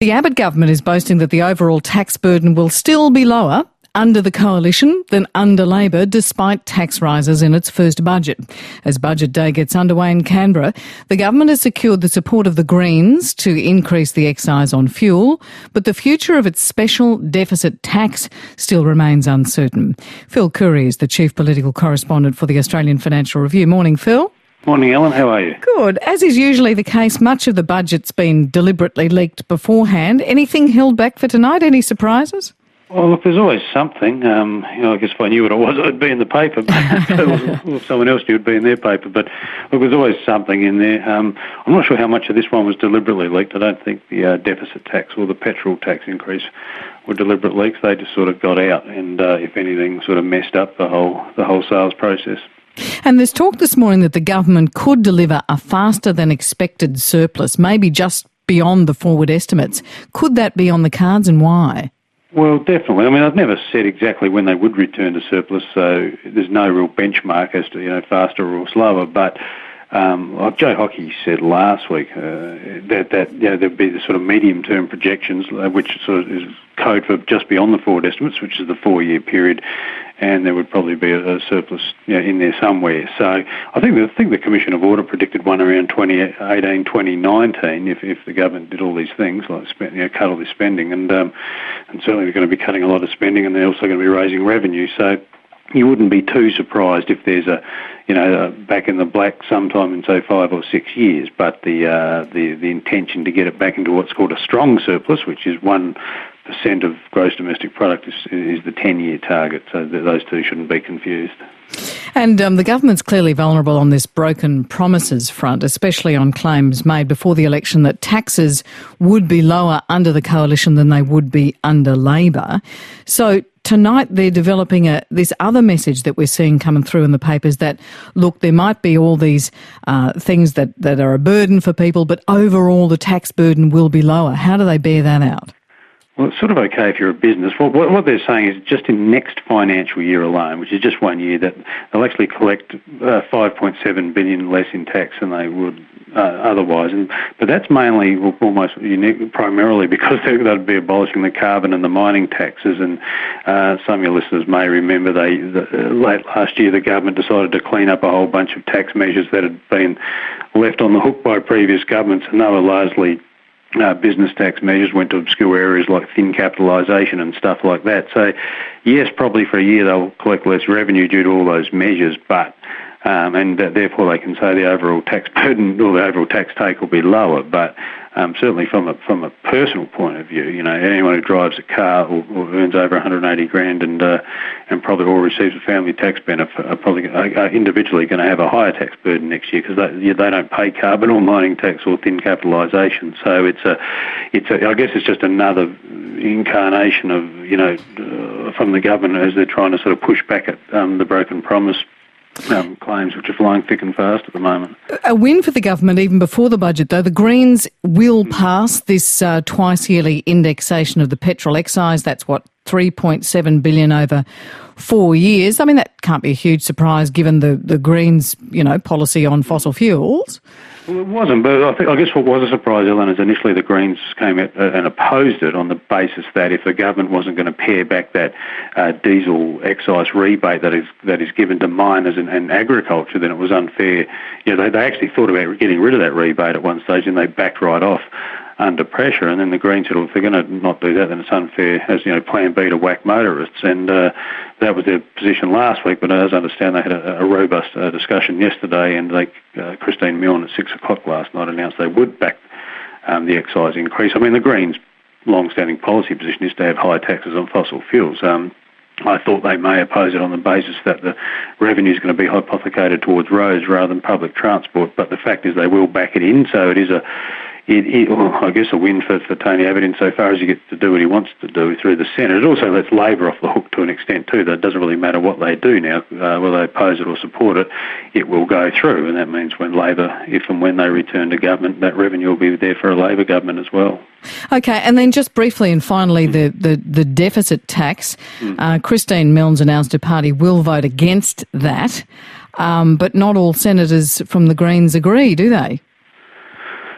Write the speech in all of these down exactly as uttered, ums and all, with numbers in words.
The Abbott government is boasting that the overall tax burden will still be lower under the coalition than under Labor, despite tax rises in its first budget. As budget day gets underway in Canberra, the government has secured the support of the Greens to increase the excise on fuel, but the future of its special deficit tax still remains uncertain. Phil Curry is the chief political correspondent for the Australian Financial Review. Morning, Phil. Morning, Ellen. How are you? Good. As is usually the case, much of the budget's been deliberately leaked beforehand. Anything held back for tonight? Any surprises? Well, look, there's always something. Um, you know, I guess if I knew what it was, it'd be in the paper. But if someone else knew, it'd be in their paper. But look, there's always something in there. Um, I'm not sure how much of this one was deliberately leaked. I don't think the uh, deficit tax or the petrol tax increase were deliberate leaks. They just sort of got out and, uh, if anything, sort of messed up the whole the whole sales process. And there's talk this morning that the government could deliver a faster than expected surplus, maybe just beyond the forward estimates. Could that be on the cards, and why? Well, definitely. I mean, I've never said exactly when they would return to surplus, so there's no real benchmark as to, you know, faster or slower. But um, like Joe Hockey said last week, uh, that, that you know, there'd be the sort of medium-term projections, uh, which sort of is code for just beyond the forward estimates, which is the four-year period, and there would probably be a, a surplus, you know, in there somewhere. So I think the I think the Commission of Order predicted one around twenty eighteen, twenty nineteen, if, if the government did all these things, like spend, you know, cut all this spending, and um, and certainly they're going to be cutting a lot of spending, and they're also going to be raising revenue. So you wouldn't be too surprised if there's a, you know, a back in the black sometime in, say, five or six years. But the uh, the the intention to get it back into what's called a strong surplus, which is one percent of gross domestic product, is, is the ten-year target. So that those two shouldn't be confused. And um, the government's clearly vulnerable on this broken promises front, especially on claims made before the election that taxes would be lower under the coalition than they would be under Labor. So tonight they're developing a, this other message that we're seeing coming through in the papers that, look, there might be all these uh, things that, that are a burden for people, but overall the tax burden will be lower. How do they bear that out? Well, it's sort of okay if you're a business. What, what they're saying is just in next financial year alone, which is just one year, that they'll actually collect uh, five point seven billion dollars less in tax than they would uh, otherwise. And, but that's mainly almost unique, primarily because they'd be abolishing the carbon and the mining taxes. And uh, some of your listeners may remember they the, uh, late last year the government decided to clean up a whole bunch of tax measures that had been left on the hook by previous governments, and they were largely Uh, business tax measures, went to obscure areas like thin capitalisation and stuff like that. So, yes, probably for a year they'll collect less revenue due to all those measures, but um, and uh, therefore they can say the overall tax burden or the overall tax take will be lower. But um, certainly from a from a personal point of view, you know, anyone who drives a car or, or earns over one hundred eighty grand and uh, and probably or receives a family tax benefit are probably are individually going to have a higher tax burden next year because they, they don't pay carbon or mining tax or thin capitalisation. So it's a it's a, I guess it's just another incarnation of, you know, uh, from the government as they're trying to sort of push back at um, the broken promise Um, claims which are flying thick and fast at the moment. A win for the government even before the budget, though. The Greens will pass this uh, twice-yearly indexation of the petrol excise. That's, what, three point seven billion dollars over four years. I mean, that can't be a huge surprise given the, the Greens, you know, policy on fossil fuels. Well, it wasn't, but I think I guess what was a surprise, Ellen, is initially the Greens came out and opposed it on the basis that if the government wasn't going to pare back that uh, diesel excise rebate that is that is given to miners and, and agriculture, then it was unfair. You know, they, they actually thought about getting rid of that rebate at one stage, and they backed right off under pressure. And then the Greens said, well, if they're going to not do that, then it's unfair as, you know, plan B to whack motorists. And uh, that was their position last week. But as I understand, they had a, a robust uh, discussion yesterday, and they, uh, Christine Milne at six o'clock last night announced they would back um, the excise increase. I mean, the Greens' long-standing policy position is to have high taxes on fossil fuels. Um, I thought they may oppose it on the basis that the revenue is going to be hypothecated towards roads rather than public transport, but the fact is they will back it in, so it is a It, it, well, I guess a win for, for Tony Abbott insofar as he gets to do what he wants to do through the Senate. It also lets Labor off the hook to an extent too. That it doesn't really matter what they do now, uh, whether they oppose it or support it, it will go through. And that means when Labor, if and when they return to government, that revenue will be there for a Labor government as well. Okay, and then just briefly and finally, mm. the, the, the deficit tax. Mm. Uh, Christine Milne's announced her party will vote against that, um, but not all senators from the Greens agree, do they?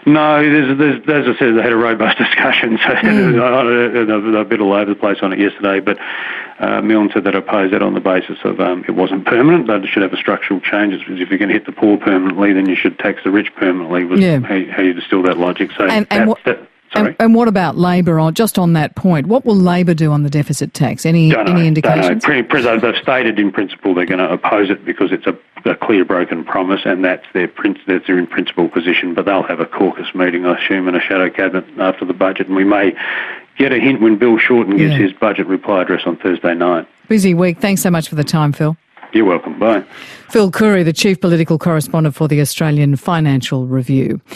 No, there's, there's, as I said, they had a robust discussion, so mm. they're a bit all over the place on it yesterday, but uh, Milne said that oppose that on the basis of um, it wasn't permanent, but it should have a structural change, because if you're going to hit the poor permanently, then you should tax the rich permanently, was yeah. how, how you distill that logic. So and, and that, what, that, and, and what about Labor, on, just on that point? What will Labor do on the deficit tax? Any, don't know, any indications? Don't know. They've stated in principle they're going to oppose it because it's a a clear broken promise, and that's their that's their in principle position. But they'll have a caucus meeting, I assume, and a shadow cabinet after the budget, and we may get a hint when Bill Shorten gives yeah. his budget reply address on Thursday night. Busy week. Thanks so much for the time, Phil. You're welcome. Bye. Phil Coorey, the Chief Political Correspondent for the Australian Financial Review.